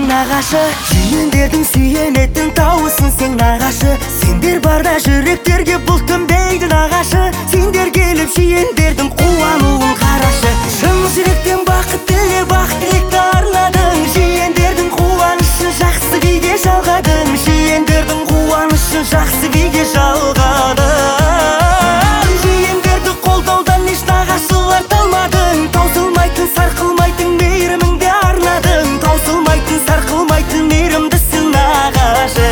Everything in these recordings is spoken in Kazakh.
нағашы, жиендердің сүйенетін тауысын сен нағашы. Сендер барда жүректерге бұлтым дейді нағашы. Сендер келіп жиендердің қуануын қарашы. Шын жүректен бақыт тіле, бақ тілекті арладың. Жиендердің қуанышын жақсы биге жалғадың. Жиендердің қуанышын жақсы биге жалғадың. Жиендерді қолдаудан еш нағашылар талмадың. Таусылмайтын, сарқылмайтын мейіріміңді арнадың. Таусылмайтын, сарқылмайтын мейірімдісің нағашы.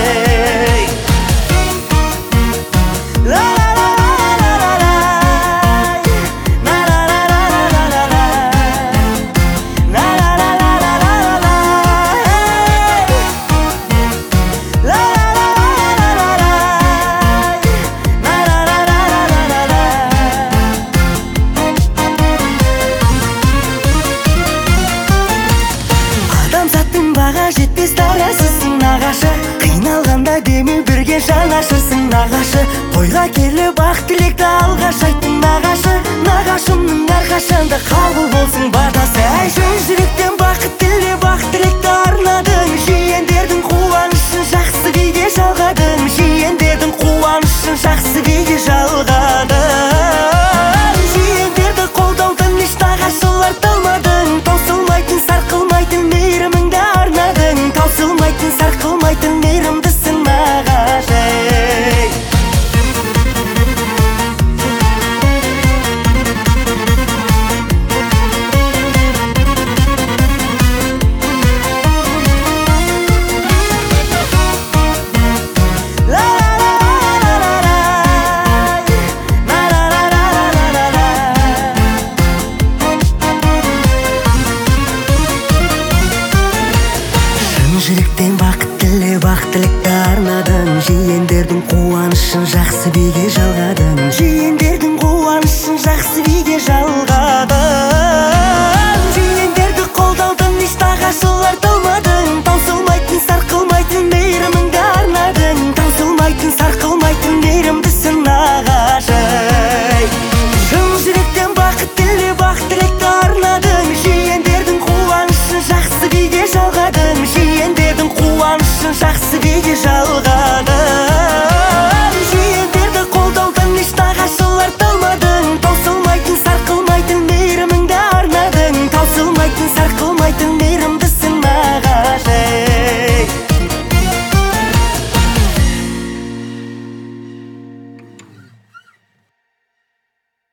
Жетпес дарасысың нағашы, қиналғанда деме бірге жанашырсың нағашы. Тойға келіп ақ тілекті алғаш айттың нағашы. Нағашымның әрқашанда қабыл болсын батасы. Әй шын жүректен бақыт тіле, бақ тілекті арнадың. Жиендердің қуанышын жақсы биге жалғадың. Жиендердің қуанышын жақсы биге жалғадың. Жиендерді қолдаудан еш нағашылар талмадың. Таусылмайтын, сарқылмайтын мейіріміңді арнадың. Таусылмайтын, сарқылмайтын мейірімдісің нағашы. Жүректен бақыт тіле, бақ тілекті арнадың. Жиендердің қуанышын жақсы биге жалғадың. Жиендердің қуанышын жақсы биге жалғадың.